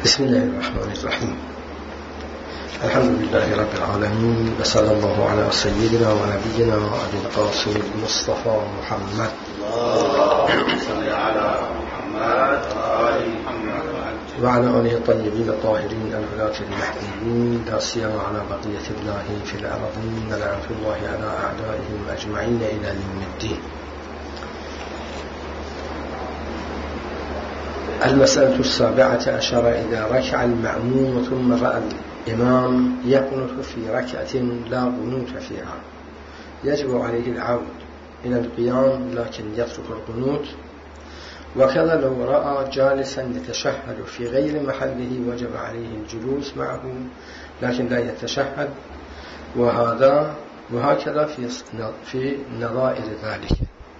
بسم الله الرحمن الرحيم. الحمد لله رب العالمين، وصلى الله على سيدنا ونبينا وأبي القاسم المصطفى محمد. اللهم صل على محمد وآل محمد وعلى آله الطيبين الطاهرين الهداة المهديين، لا سيما على بقية الله في الأرضين، لعنة الله على أعدائهم أجمعين إلى يوم الدين. المسألة 17 إذا ركع المأموم ثم رأى الإمام يقنط في ركعة لا قنوت فيها، يجب عليه العود إلى القيام لكن يترك القنوت. وكذا لو رأى جالسا يتشهد في غير محله وجب عليه الجلوس معه لكن لا يتشهد، وهكذا في نظائر ذلك.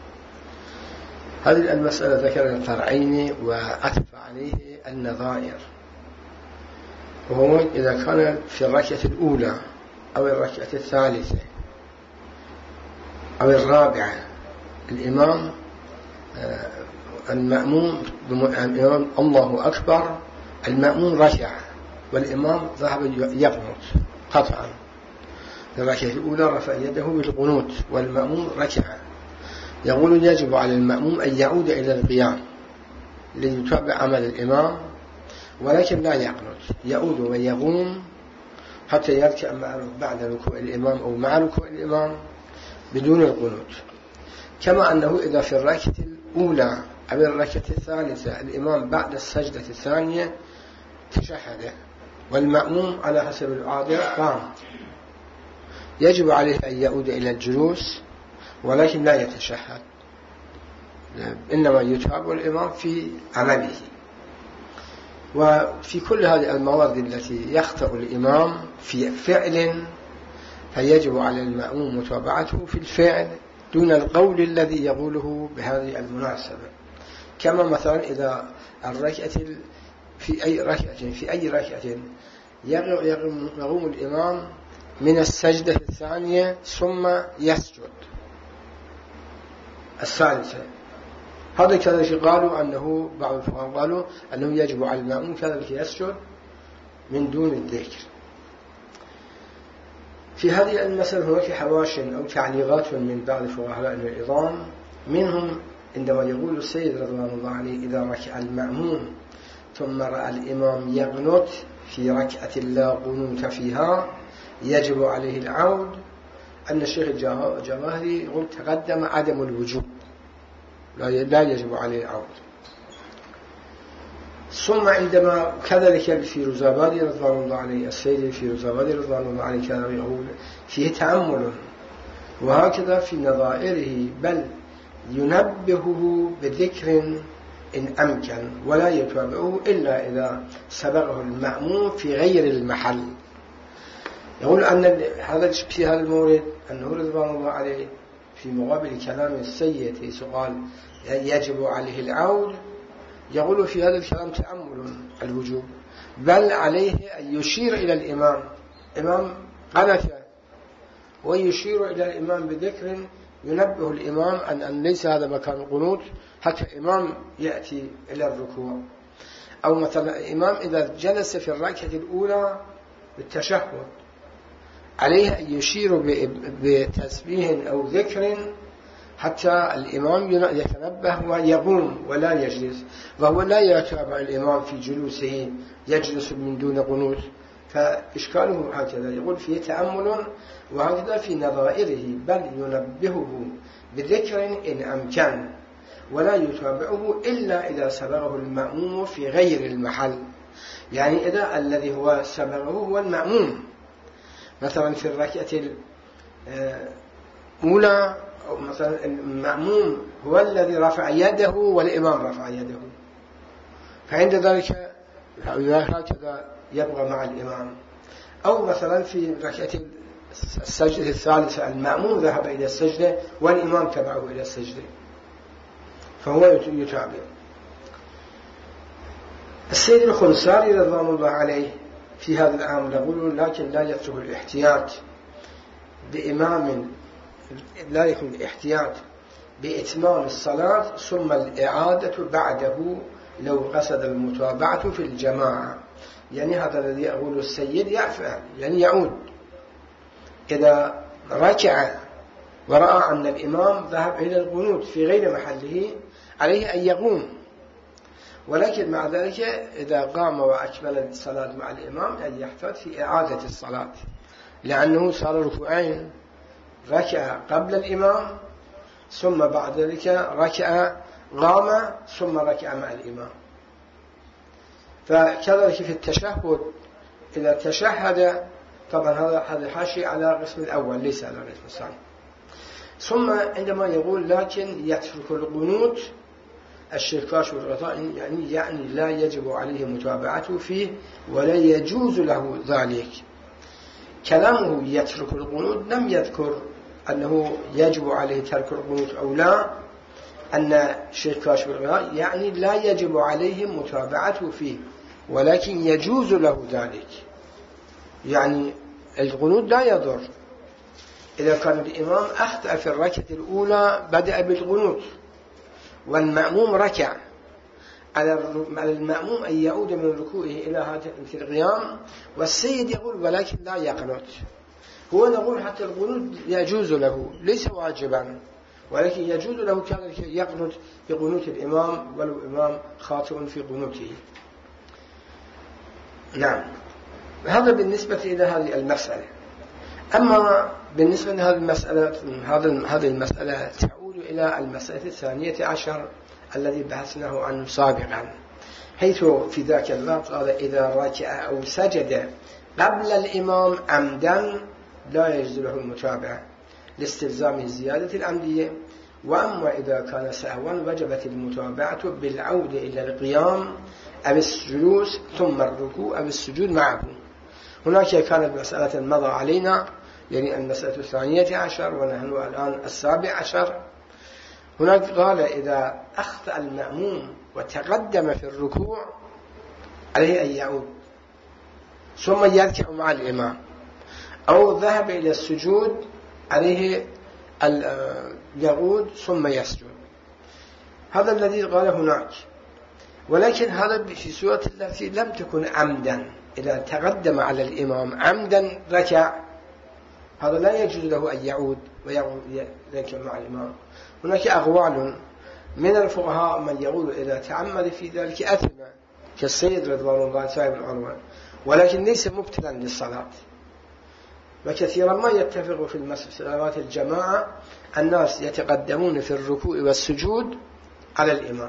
هذه المسألة ذكر الفرعين وأتف عليه النظائر، وهو إذا كان في الركعة الأولى أو الركعة الثالثة أو الرابعة الإمام المأموم الله أكبر، المأموم ركع والإمام ذهب يقنط قطعا. في الركعة الأولى رفع يده بالقنوت والمأموم ركع، يقول يجب على المأموم أن يعود إلى القيام ليتابع عمل الإمام، ولكن لا يقنط، يعود ويقوم حتى يركع بعد ركوع الإمام أو مع ركوع الإمام بدون القنوت. كما أنه إذا في الركعة الأولى أو الركعة الثالثة الإمام بعد السجدة الثانية تشهد والمأموم على حسب العادة قام، يجب عليه أن يعود إلى الجلوس ولكن لا يتشهد، إنما يتابع الإمام في عمله. وفي كل هذه المواد التي يخطئ الإمام في فعل فيجب على المأموم متابعته في الفعل دون القول الذي يقوله بهذه المناسبة. كما مثلا إذا الركعة في أي ركعة يقوم الإمام من السجدة الثانية ثم يسجد الثالثة، هذا كذلك قالوا أنه بعض الفقهاء قالوا أنه يجب على المأموم كذلك يسجد من دون الذكر. في هذه المسألة هناك حواش أو تعليقات من بعض فقهاء العظام، منهم عندما يقول السيد رضوان الله عليه إذا ركع المأموم ثم رأى الإمام يقنط في ركعة لا قنوت فيها يجب عليه العود، أن الشيخ الجواهري يقول تقدم عدم الوجوب، لا يجب عليه العود. ثم عندما كذلك الفيروزابادي رضوان الله عليه، السيد الفيروزابادي رضوان الله عليه كان يقول فيه تأمل، وهكذا في نظائره، بل ينبهه بذكر إن أمكن ولا يتابعه إلا إذا سبقه المأموم في غير المحل. يقول أن في هذا المورد أنه رضوان الله عليه في مقابل كلام السيد سؤال يجب عليه العود، يقول في هذا الكلام تأمل الوجوب، بل عليه أن يشير إلى الإمام قنت ويشير إلى الإمام بذكر ينبه الإمام أن ليس هذا مكان القنوت حتى الإمام يأتي إلى الركوع. أو مثلا الإمام إذا جلس في الركعة الأولى بالتشهد عليه أن يشير بتسبيح أو ذكر حتى الإمام يتنبه ويقوم ولا يجلس، وهو لا يتابع الإمام في جلوسه يجلس من دون قنوت، فإشكاله هكذا. يقول فيه تأمل وهكذا في نظائره، بل ينبهه بذكر إن أمكن ولا يتابعه إلا إذا سبقه المأموم في غير المحل، يعني إذا الذي هو سبقه هو المأموم، مثلا في الركعة الأولى أو مثلا المأموم هو الذي رفع يده والإمام رفع يده، فعند ذلك هكذا يبقى مع الإمام. أو مثلا في ركعة السجدة الثالثة المأموم ذهب إلى السجدة والإمام تبعه إلى السجدة فهو يتابع. السيد الخنساري رضوان الله عليه في هذا العام يقول لكن لا يترك الاحتياط بإمام، لا يكون الاحتياط بإتمام الصلاة ثم الإعادة بعده لو قصد المتابعة في الجماعة، يعني هذا الذي أقول السيد يفعل يعني يعود. إذا ركع ورأى أن الإمام ذهب إلى القنوت في غير محله عليه أن يقوم، ولكن مع ذلك إذا قام وأكمل الصلاة مع الإمام أن يحتاط في إعادة الصلاة، لأنه صار ركوعين، ركع قبل الإمام ثم بعد ذلك ركع قام ثم ركع مع الإمام. فكذلك في التشهد إذا تشهد، طبعا هذا حاشي على القسم الأول ليس على القسم الثاني. ثم عندما يقول لكن يترك القنوت الشركاش والغطاء يعني لا يجب عليه متابعته فيه ولا يجوز له ذلك. كلامه يترك القنوت لم يذكر أنه يجب عليه ترك القنوت أو لا، أن شركاش والغطاء يعني لا يجب عليه متابعته فيه ولكن يجوز له ذلك. يعني القنوت لا يضر. إذا كان الإمام أخطأ في الركعة الأولى بدأ بالقنوت والمأموم ركع، على المأموم أن يعود من ركوعه إلى هذا القيام، والسيد يقول ولكن لا يقنط. هو نقول حتى القنوت يجوز له ليس واجبا، ولكن يجوز له كذلك يقنط بقنوت الإمام ولو الإمام خاطئ في قنوته. نعم، هذا بالنسبة إلى هذه المسألة. أما بالنسبة لهذه المسألة، هذه المسألة تعود إلى المسألة 12 الذي بحثناه عنه سابقا، حيث في ذاك الوقت قال إذا ركع أو سجد قبل الإمام عمدا لا يجوز له المتابعة لاستلزام زيادة العمدية، وأما إذا كان سهوا وجبت المتابعة بالعودة إلى القيام أو الجلوس ثم الركوع أو السجود معه. هناك كانت مسألة مضى علينا، يعني المسألة 12 ونحن الآن 17. هناك قال إذا أخطأ المأموم وتقدم في الركوع عليه أن يعود ثم يركع مع الإمام، أو ذهب إلى السجود عليه يعود ثم يسجد. هذا الذي قال هناك، ولكن هذا في سورة التي لم تكن عمدا. إذا تقدم على الإمام عمدا ركع، هذا لا يجوز له أن يعود ويركع مع الإمام. هناك أقوال من الفقهاء من يقول إذا تعمد في ذلك أثم كالسيد رضوان الله صاحب العنوان، ولكن ليس مبتلا للصلاة. وكثيرا ما يتفق في صلوات الجماعة الناس يتقدمون في الركوع والسجود على الإمام.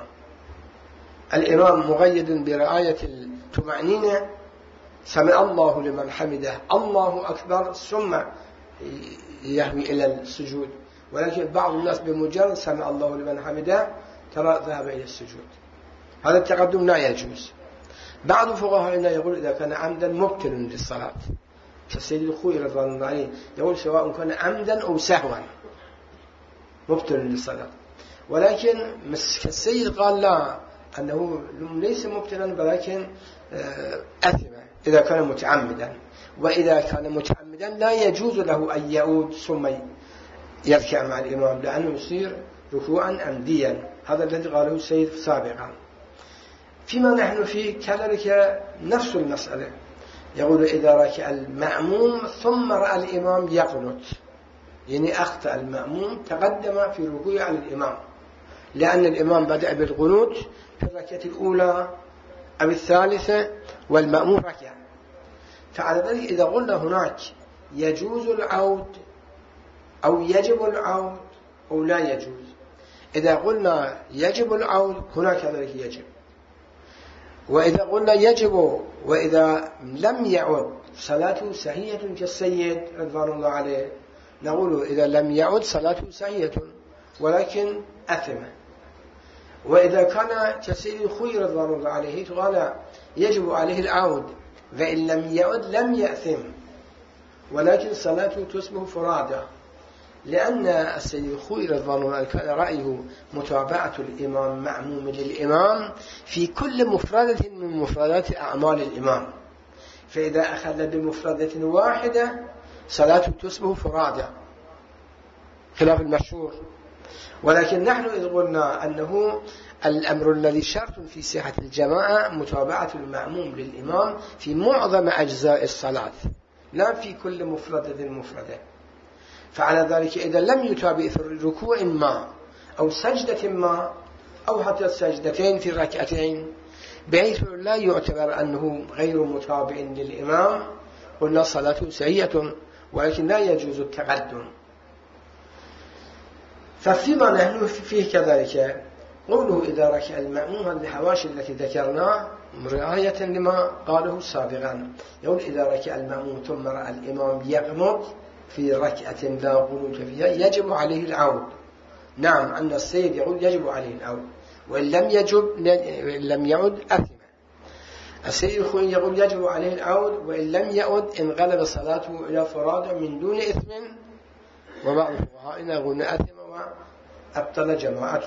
الإمام مقيد برعاية الطمأنينة، سمع الله لمن حمده الله أكبر ثم يهوي إلى السجود، ولكن بعض الناس بمجرد سمع الله لمن حمده ترى ذهب إلى السجود. هذا التقدم لا يجوز. بعض فقهاءنا يقول إذا كان عمدا مبتل للصلاة، كالسيد الخوي رضوان الله عليه يقول سواء كان عمدا أو سهوا مبتل للصلاة، ولكن كالسيد قال لا، أنه ليس مبتلا ولكن أثم إذا كان متعمدا، وإذا كان متعمدا لا يجوز له أن يعود ثم يركع مع الإمام لأنه يصير ركوعا عمديا. هذا الذي قاله السيد سابقا. فيما نحن فيه كذلك نفس المسألة، يقول إذا ركع المأموم ثم رأى الإمام يقنط، يعني أخطأ المأموم تقدم في الركوع على الإمام، لأن الإمام بدأ بالقنوت في الركعة الأولى أو الثالثة والمأموم ركع. فعلى ذلك إذا قلنا هناك يجوز العود أو يجب العود أو لا يجوز، إذا قلنا يجب العود هناك كذلك يجب، وإذا قلنا يجب وإذا لم يعد صلاته صحيحة كالسيد رضوان الله عليه، نقول إذا لم يعد صلاته صحيحة ولكن أثم. وإذا كان كالسيد الخوي رضوان الله عليه قال يجب عليه العود فإن لم يعد لم يأثم، ولكن صلاته تصبح فرادى، لأن السيد الخوي رضوان الله عليه كان رأيه متابعة الإمام معموم للإمام في كل مفردة من مفردات أعمال الإمام، فإذا أخذ بمفردة واحدة صلاته تصبح فرادى خلاف المشهور. ولكن نحن إذ قلنا أنه الأمر الذي شرط في صحة الجماعة متابعة المأموم للإمام في معظم أجزاء الصلاة لا في كل مفردة. فعلى ذلك إذا لم يتابع في ركوع ما أو سجدة ما أو حتى السجدتين في الركعتين بحيث لا يعتبر أنه غير متابع للإمام، قلنا صلاته سيئة، ولكن لا يجوز التقدم. ففيما نحن فيه كذلك قوله إذا ركع المأموم الحواشي التي ذكرناه رعاية لما قاله سابقا، يقول إذا ركع المأموم ثم رأى الإمام يقنط في ركعة لا قنوت فيها يجب عليه العود. نعم، أن السيد يقول يجب عليه العود، وإن لم يعد أثم. السيد يقول يجب عليه العود، وإن لم يعد انقلب صلاته إلى فراد من دون إثم، وبعض فقهائنا يقول أثم وأبطل جماعته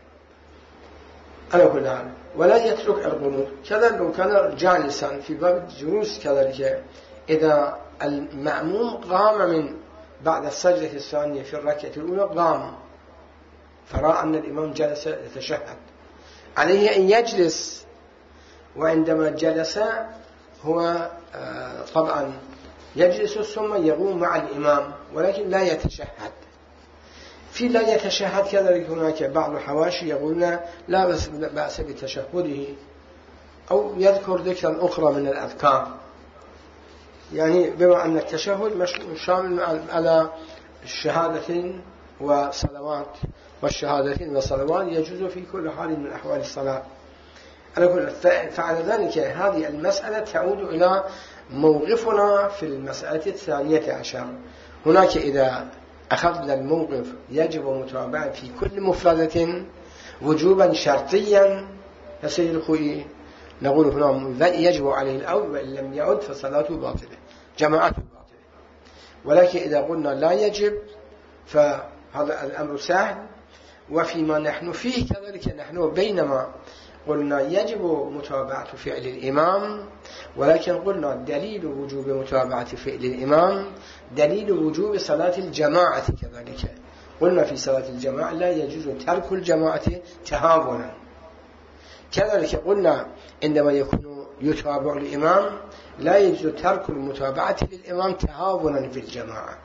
على كل حال. ولا يترك القنوت. كذا لو كان جالسا في باب الجلوس كذلك إذا المأموم قام من بعد السجدة الثانية في الركعة الأولى قام فرأى أن الإمام جلس يتشهد، عليه أن يجلس، وعندما جلس هو طبعا يجلس ثم يقوم مع الإمام، ولكن لا يتشهد. في لا يتشهد كذلك هناك بعض الحواشي يقولون لا بأس بتشهده، أو يذكر ذكرا أخرى من الأذكار، يعني بما أن التشهد شامل على الشهادتين وصلوات، والشهادتين وصلوات يجوز في كل حال من أحوال الصلاة. فعلى ذلك هذه المسألة تعود إلى موقفنا في المسألة الثانية عشر. هناك إذا أخذنا الموقف يجب متابعة في كل مفردة وجوبا شرطيا يا سيد الخوي، نقول هنا يجب عليه الأول، وإن لم يعد فصلاته باطلة، جماعته باطلة. ولكن إذا قلنا لا يجب فهذا الأمر سهل. وفيما نحن فيه كذلك نحن بينما قلنا يجب متابعة فعل الإمام، ولكن قلنا دليل وجوب متابعة فعل الإمام دليل وجوب صلاة الجماعة كذلك. قلنا في صلاة الجماعة لا يجوز ترك الجماعة تهاونا. كذلك قلنا عندما يكون يتابع الإمام لا يجوز ترك المتابعة للإمام تهاونا في الجماعة.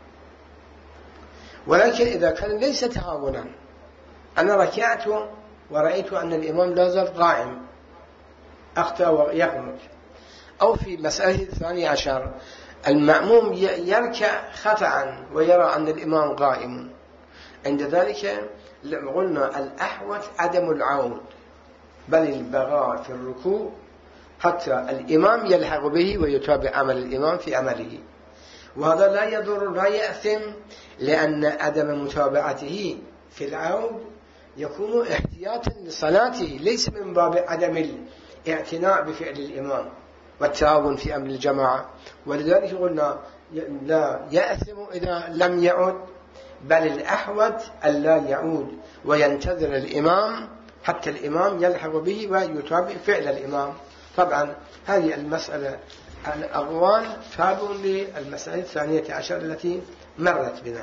ولكن إذا كان ليس تهاونا، أنا ركعت ورأيت أن الإمام لا زال قائم أخطأ ويقنط، أو في مسألة الثانية عشر المأموم يركع خطأ ويرى أن الإمام قائم، عند ذلك قلنا الأحوط عدم العود، بل البقاء في الركوع حتى الإمام يلحق به ويتابع عمل الإمام في عمله. وهذا لا يضر لا يأثم، لأن عدم متابعته في العود يكون احتياطا لصلاته، ليس من باب عدم الاعتناء بفعل الإمام والتعاون في أمر الجماعة. ولذلك قلنا لا يأثم إذا لم يعد، بل الأحوط ألا يعود وينتظر الإمام حتى الإمام يلحق به ويتابع فعل الإمام. طبعا هذه المسألة الأقوال تابع للمسألة الثانية عشر التي مرت بنا.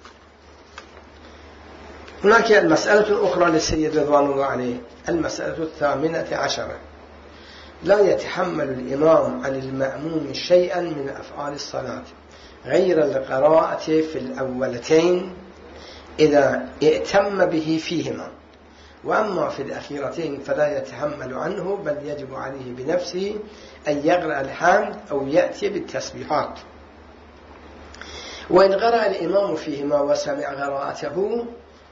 هناك المسألة الأخرى للسيد رضوان الله عليه، المسألة الثامنة عشرة: لا يتحمل الإمام عن المأموم شيئا من أفعال الصلاة غير القراءة في الأولتين إذا ائتم به فيهما، وأما في الأخيرتين فلا يتحمل عنه، بل يجب عليه بنفسه أن يقرأ الحمد أو يأتي بالتسبيحات. وإن قرأ الإمام فيهما وسمع قراءته،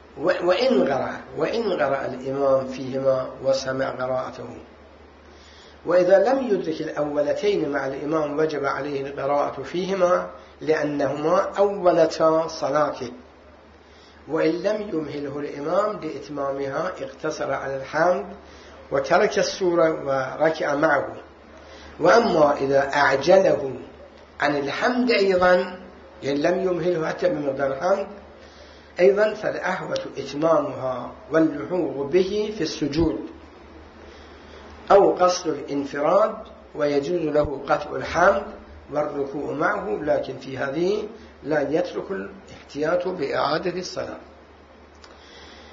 وإن قرأ الإمام فيهما وسمع قراءته، وإذا لم يدرك الأولتين مع الإمام وجب عليه القراءة فيهما لأنهما أولتا صلاته، وإن لم يمهله الإمام لإتمامها اقتصر على الحمد وترك السورة وركع معه. وأما إذا أعجله عن الحمد أيضا، يعني لم يمهله حتى بمقدار الحمد أيضا، فالأحوط إتمامها واللحوق به في السجود أو قصد الانفراد، ويجوز له قطع الحمد والركوع معه، لكن في هذه لا يترك الاحتياط بإعادة الصلاة.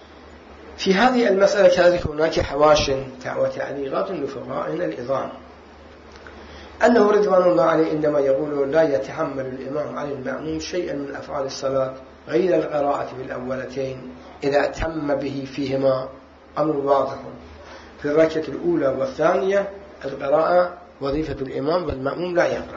في هذه المسألة كذلك هناك حواش وتعليقات لفقهائنا العظام، أنه رضوان الله عليه عندما يقول لا يتحمل الإمام على المأموم شيئا من أفعال الصلاة غير القراءة في الأولتين إذا تم به فيهما أمر واضح. في الركعة الأولى والثانية القراءة وظيفة الإمام والمأموم لا يقرأ.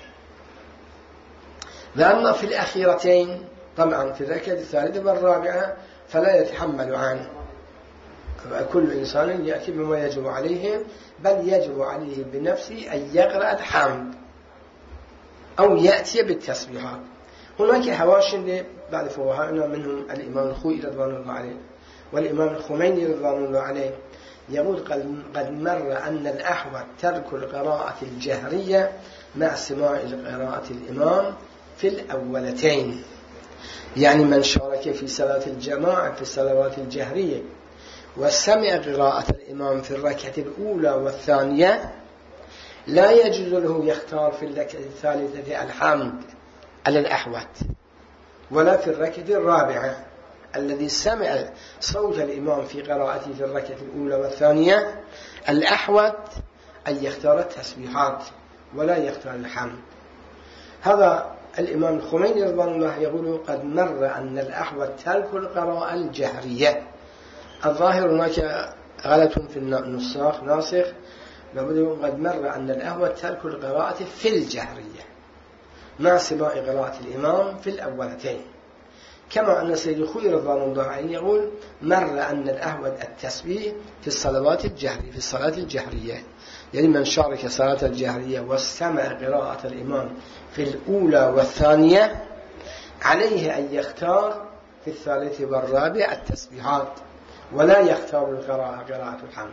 وأما في الأخيرتين طبعا في الركعة الثالثة والرابعة فلا يتحمل عنه، كل إنسان يأتي بما يجب عليه، بل يجب عليه بنفسه أن يقرأ الحمد أو يأتي بالتسبيحات. هناك حواش بعد فقهائنا منهم الإمام الخوئي رضوان الله عليه والإمام الخميني رضوان الله عليه يقول قد مر أن الأحوط ترك القراءة الجهرية مع سماع قراءة الإمام في الأولتين. يعني من شارك في صلاة الجماعة في الصلوات الجهرية وسمع قراءة الإمام في الركعة الأولى والثانية لا يجوز له يختار في الركعة الثالثة الحمد على الأحوط، ولا في الركعة الرابعة الذي سمع صوت الإمام في قراءته في الركعة الأولى والثانية الأحوط أن يختار التسبيحات ولا يختار الحمد. هذا الإمام الخميني رضوان الله يقول قد مر أن الأحوط ترك القراءة الجهرية. الظاهر هناك غلط في النساخ ناسخ، قد مر أن الأحوط ترك القراءة في الجهرية مع سماع قراءة الإمام في الأولتين، كما أن سيد الخوئي رضوان الله عليه يقول مر أن الأحوط التسبيح في الصلوات الجهرية في الصلاة الجهرية. يعني من شارك صلاة الجهرية واستمع قراءة الإمام في الأولى والثانية عليه أن يختار في الثالثة والرابعة التسبيحات ولا يختار قراءة الحمد.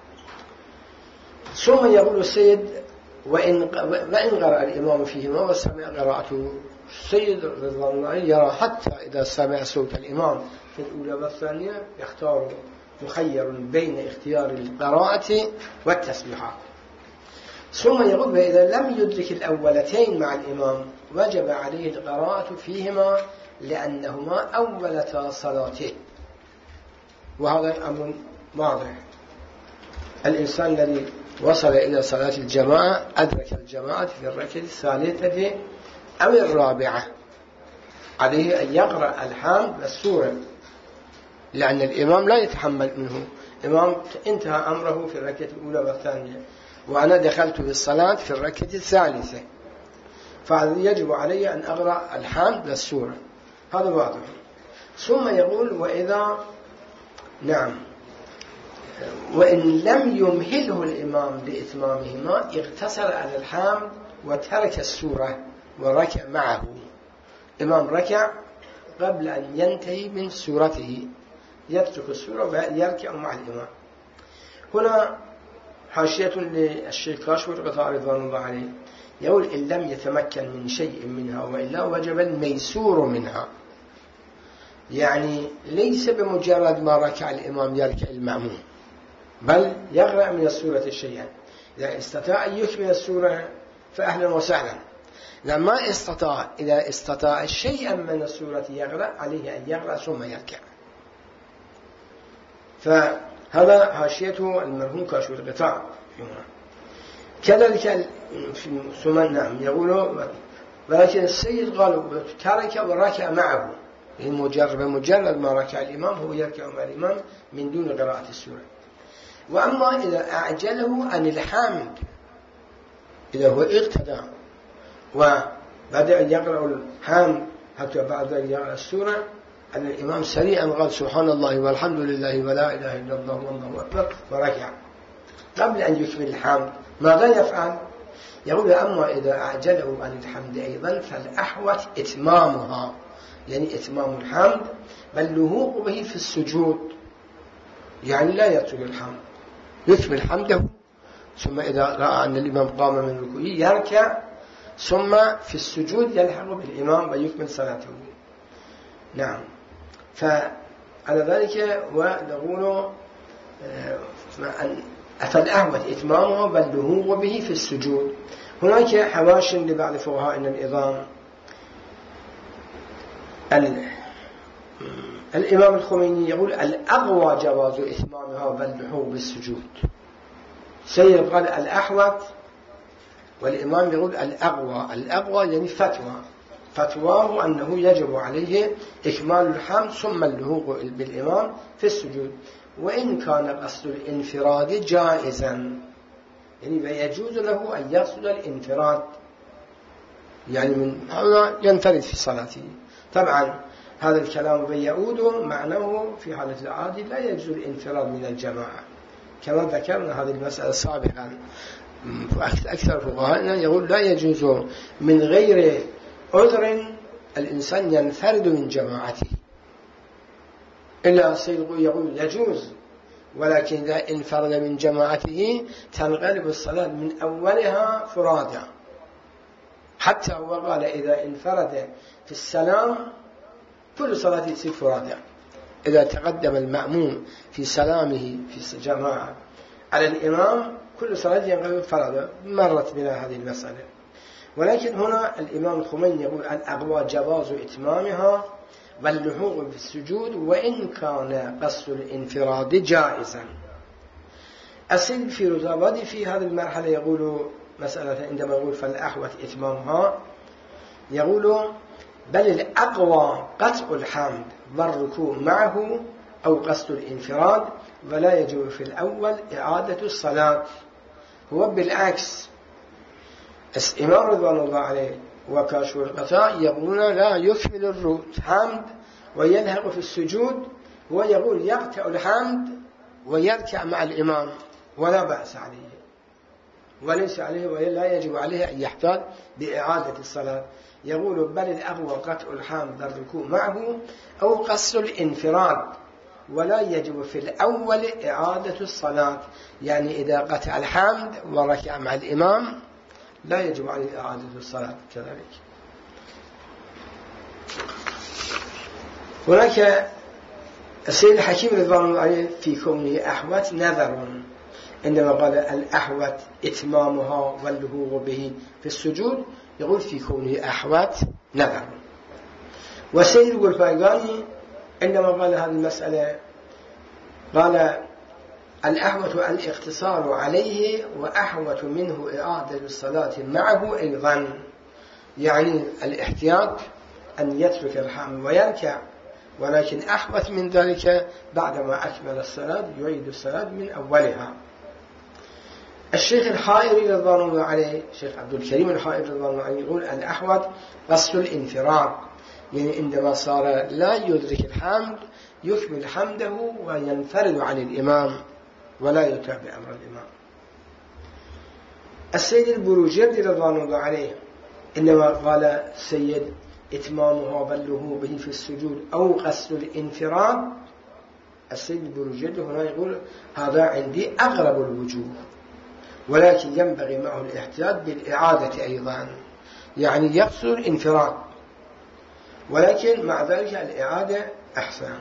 ثم يقول السيد وإن قرأ الإمام فيهما وسمع قراءته، السيد رضوان الله يرى حتى إذا سمع صوت الإمام في الأولى والثانية يختار مخير بين اختيار القراءة والتسبيحات. ثم يقول وإذا لم يدرك الأولتين مع الإمام وجب عليه القراءة فيهما لأنهما أولتا صلاته. وهذا أمر واضح. الإنسان الذي وصل إلى صلاة الجماعة أدرك الجماعة في الركعة الثالثة أو الرابعة عليه أن يقرأ الحمد والسورة، لأن الإمام لا يتحمل منه. الإمام انتهى أمره في الركعة الأولى والثانية وأنا دخلت بالصلاة في الركعة الثالثة، فيجب علي أن أقرأ الحمد والسورة، هذا واضح. ثم يقول وإذا وإن لم يمهله الإمام لإتمامهما اغتسل على الحمد وترك السورة وركع معه. الإمام ركع قبل أن ينتهي من سورته، يترك السورة ويركع مع الإمام. هنا حاشية للشيخ كاشف القطاع رضوان الله عليه يقول إن لم يتمكن من شيء منها وإلا وجب الميسور منها. يعني ليس بمجرد ما ركع الإمام يركع المأموم، بل يقرأ من السورة شيئا. إذا استطاع أن يكمل السورة فأهلا وسهلا، لما استطاع إذا استطاع شيئا من السورة يقرأ عليه أن يقرأ ثم يركع. فهذا حاشيته المرحوم كاشف القطاع. كذلك ثم يقول ولكن السيد قال ترك وركع معه، بمجرد ما ركع الإمام هو يركع مع الإمام من دون قراءة السورة. وأما إذا أعجله عن الحمد، إذا هو اقتدى وبدأ أن يقرأ الحمد حتى بعد أن يقرأ السورة أن الإمام سريعا قال سبحان الله والحمد لله ولا إله إلا الله والله أكبر وركع قبل أن يكمل الحمد، ماذا يفعل؟ يقول أما إذا أعجله عن الحمد أيضا فالأحوط إتمامها، يعني إتمام الحمد بل لهوق به في السجود، يعني لا يترك الحمد، يكمل حمده ثم إذا رأى أن الإمام قام من ركوعه يركع ثم في السجود يلحق بالإمام ويكمل صلاته. نعم. فعلى ذلك ونقول فالأحوط إتمامه بل لهوق به في السجود. هناك حواش لبعض فقهائنا العظام الإمام الخميني يقول الأقوى جواز إتمامها واللحوق بالسجود. سيد قال الأحوط، والإمام يقول الأقوى يعني فتواه أنه يجب عليه إكمال الحمد ثم اللحوق بالإمام في السجود، وإن كان قصد الانفراد جائزا، يعني يجوز له أن يقصد الانفراد، يعني من هذا ينفرد في صلاته. طبعا هذا الكلام يعود معناه في حالة العادي لا يجوز الانفراد من الجماعة، كما ذكرنا هذه المسألة سابقا. أكثر فقهاءنا يقول لا يجوز من غير عذر الإنسان ينفرد من جماعته، إلا السيد يقول يجوز، ولكن إذا انفرد من جماعته تنقلب الصلاة من أولها فرادا. حتى هو قال إذا انفرد في السلام كل صلاة تصير فرادا. إذا تقدم المأموم في سلامه في جماعة على الإمام كل صلاة ينقلب فرادا. مرت بنا هذه المسألة. ولكن هنا الإمام الخميني يقول الأقوى جواز إتمامها واللحوق في السجود وإن كان قصد الانفراد جائزا. السيد الفيروزآبادي في هذه المرحلة يقول مسألة عندما يقول فالأحوط إتمامها، يقول بل الأقوى قطع الحمد والركوع معه أو قصد الانفراد، ولا يجب في الأول إعادة الصلاة. هو بالعكس، الإمام رضوان الله عليه وكاشف القطاع يقولون لا يكمل الحمد وينهق في السجود، ويقول يقطع الحمد ويركع مع الإمام ولا بأس عليه، وليس عليه ولا يجب عليه أن يحتاج بإعادة الصلاة. يقول بل الأقوى قطع الحمد والركوع معه أو قصد الانفراد، ولا يجب في الأول إعادة الصلاة. يعني إذا قطع الحمد وركع مع الإمام لا يجب عليه إعادة الصلاة كذلك. هناك السيد الحكيم رضوان الله عليه في كونه أحوط نذر، عندما قال الأحوط إتمامها واللحوق به في السجود، يقول في كونه أحوط نذر. والسيد القلفاقاني عندما قال هذه المسألة قال الأحوط الاقتصار عليه وأحوط منه إعادة الصلاة معه أيضا، يعني الاحتياط أن يترك الحمد ويركع، ولكن أحوط من ذلك بعدما أكمل الصلاة يعيد الصلاة من أولها. الشيخ الحائري رضوان الله عليه، الشيخ عبد الكريم الحائري رضوان الله عليه، يقول الأحوط قصد الانفراد، يعني عندما صار لا يدرك الحمد يكمل حمده وينفرد عن الإمام ولا يتابع أمر الإمام. السيد البروجردي رضوان الله عليه إنما قال السيد إتمامها بلغه به في السجود أو قصد الانفراد، السيد البروجردي هنا يقول هذا عندي أغرب الوجوه، ولكن ينبغي معه الاحتياط بالإعادة أيضا، يعني يقصد الانفراد، ولكن مع ذلك الإعادة أحسن.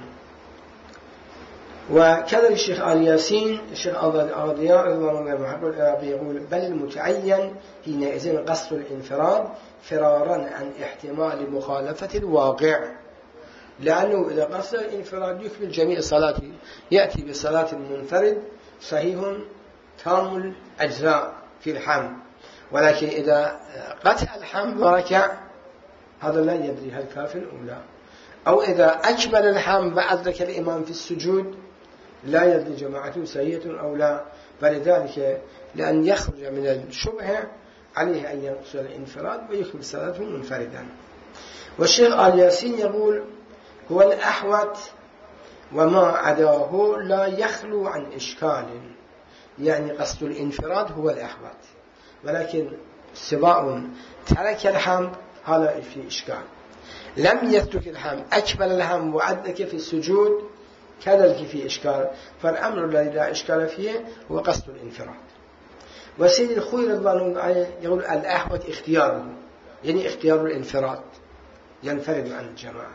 وكذا الشيخ آل ياسين الشيخ الأغضياء رضوان الله محب العراقي يقول بل المتعين حينئذ قصد الانفراد فرارا عن احتمال مخالفة الواقع، لأنه إذا قصد الانفراد يكمل جميع صلاته، يأتي بصلاة منفرد صحيح تام الأجزاء في الحمد، ولكن إذا قطع الحمد وركع هذا لا يدري هل كافٍ أم لا، أو إذا أكمل الحمد وأدرك الإمام في السجود لا يدري جماعته سيئة أو لا، فلذلك لأن يخرج من الشبهة عليه أن يقصد الانفراد ويكمل صلاته منفردا. والشيخ آل ياسين يقول هو الأحوط وما عداه لا يخلو عن إشكال، يعني قصد الانفراد هو الأحوط، ولكن سواء ترك الحمد هذا في إشكال، لم يترك الحمد أكمل الحمد وأدرك في السجود كذلك في إشكال، فالأمر الذي لا إشكال فيه هو قصد الانفراد. وسيد الخوي رضوان الله عليه يقول الأحوط اختياره، يعني اختيار الانفراد ينفرد عن الجماعة.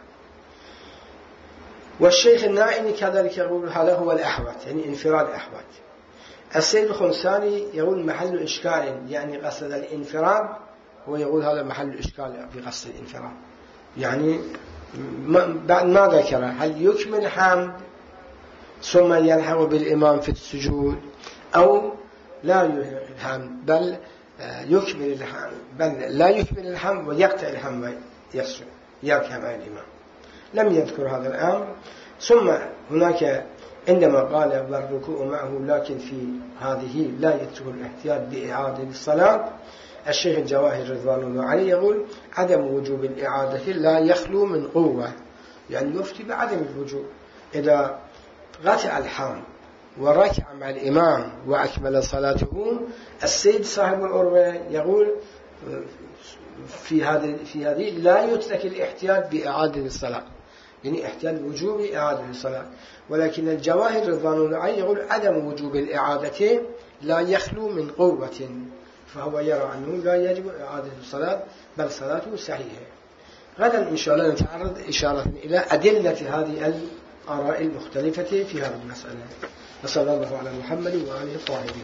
والشيخ النائمي كذلك يقول هذا هو الأحوط، يعني انفراد أحوط. السيد الخمساني يقول محل إشكال، يعني قصد الانفراد، هو يقول هذا محل إشكال في قصد الانفراد، يعني بعد ما ذكر هل يكمل الحمد ثم يلحق بالإمام في السجود أو لا يلحق الحمد بل يكمل الحمد بل لا يكمل الحمد ويقطع الحمد ويسجد يركع مع الإمام. لم يذكر هذا الأمر. ثم هناك عندما قال والركوع معه لكن في هذه لا يترك الاحتياط بإعادة الصلاة، الشيخ الجواهر رضوان الله عليه يقول عدم وجوب الإعادة لا يخلو من قوة، يعني يفتي بعدم الوجوب. إذا قطع الحمد وركع مع الإمام وأكمل صلاته، السيد صاحب الأروة يقول في هذه لا يترك الاحتياط بإعادة الصلاة، يعني احتياط وجوب إعادة الصلاة. ولكن الجواهر رضوان الله عليه يقول عدم وجوب الإعادة لا يخلو من قوة، فهو يرى أنه لا يجب إعادة الصلاة بل صلاته صحيحة. غدا إن شاء الله نتعرض إشارة إلى أدلة هذه الآراء المختلفة في هذه المسألة. وصلى الله على محمد وآله الطاهرين.